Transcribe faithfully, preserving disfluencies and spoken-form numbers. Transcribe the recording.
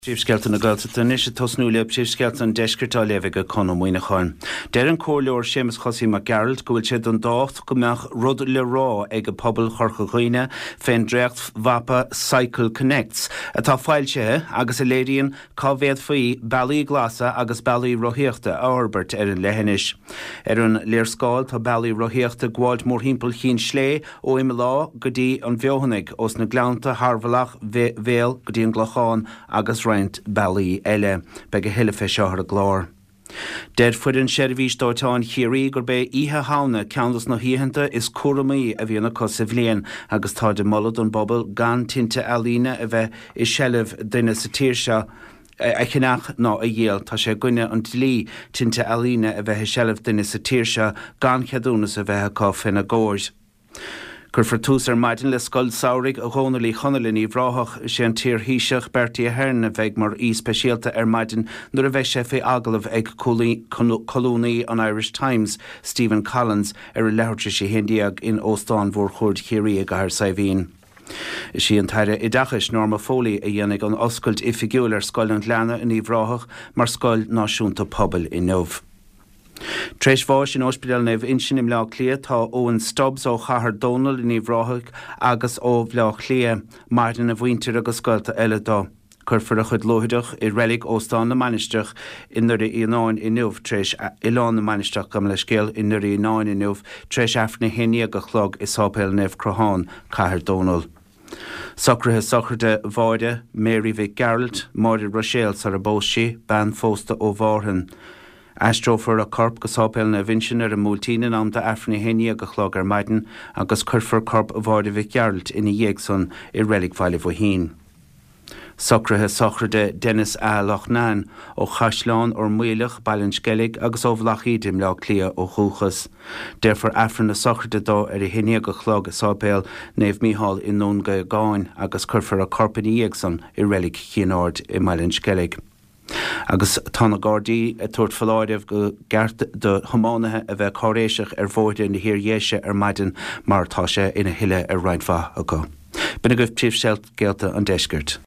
Príomhscealtaí na Gaeltachta tá níos tosnúile príomhscealtaí an deisceartá léimh go conmhaoine chun. Deir an cóirleoir Séamus Chosí Mac Gerald go bhfuil siad an dácht go mbeadh rud le rá ag go pobl chorcha chuoine féin dréacht Vapa Cycle Connects. Atá fáilte agus a léiríonn cábhéad faoi bailí glasa agus bailí rothaíochta a Orbert ar an leithinis. Ar an léirscáil tá bailí rothaíochta gháilt mór himpeall chin slé ó imime lá go dtí an bheohannig os na gleannta Harvalach Véal go dtí an Ghlacháin agus Rent bailí eile beag a hiile fé seothar a glár. Dead fuidan seirbhís dóitáin chiarí gur bé ihe hána ceannas na híhananta is cuaramí a bhíonna cos sa bhliain agus tá de mollad an bobbal gan tinte alína a bheith is sellh duine sa tíir seo a chinach ná a dhéal tá sé gcuine an tlí tinte alína a bheith sellh duine sa tíir seo gan cheadúnas a bheith có fin a ggóir. Gur for tús ar maidin le scoil saoraigh a ghónalaí chonalainn í bhráthach sé an tír híiseach Bertie Ahern a bheith mar í speisialta ar maidin nuair a bheith sé fé agalamh ag colúnaí an Irish Times Stephen Collins ar a leabharte sé hindiaag in Óstán mhór chuird chiarí a gahar saibhín. Sí an taire i dachas Norma Foley a dhéanamh an oscailt ifigiúil ar scoil an gleanna in í bhráthach mar scoil náisiúnta pobl in nómh. Treis bháis in ospidal neh insin im leá clia tá Owen Stubbs ó Chathair Donald in Íomhráthach agus ó bhleá clia Martin a bhaintear agus scoilta eile dó. Curfar a chud lohideach i relic Óstán na Manisteach in nuair i náin i nuamh treis Ileán na Manisteach gam le scéal in nuair i náin i nuamh treis afna héine go chlog i sápéil neh Croháin Chathair Donald. Socrathe socrate bháide Mary Vic Gerald, Máire Rochelle sar a bóisi, ban fósta ó Bhárhan. Astrófar a corp go sápéil na bhinsin ar a múltíine am de afna héine go chlog ar maidin agus curfar corp a bháide Vic Gerald ina dhéagson i relic bhaile bhhín. Socrathe socrate Dennis A. Lochnan ó Chaisleán or Muilech Ballin Skellig agus ó Vlachidim le clia ó Chúchas. Deirfar afran na socrate dó ar i héine go chlog a sápéil Naomh Mícheál in nón go gáin agus curfar a corp ina dhéagson i relic Chianord i Ballin Skellig. Agus tána Gardaí a tuairt faláideh go gceart de thománathe a bheith choréiseach ar bhóide na hir dhéise ar maidin mar tá sé ina hiile ar roinnfá acu. Bina goibh príomhscéalt géalta an deisceart.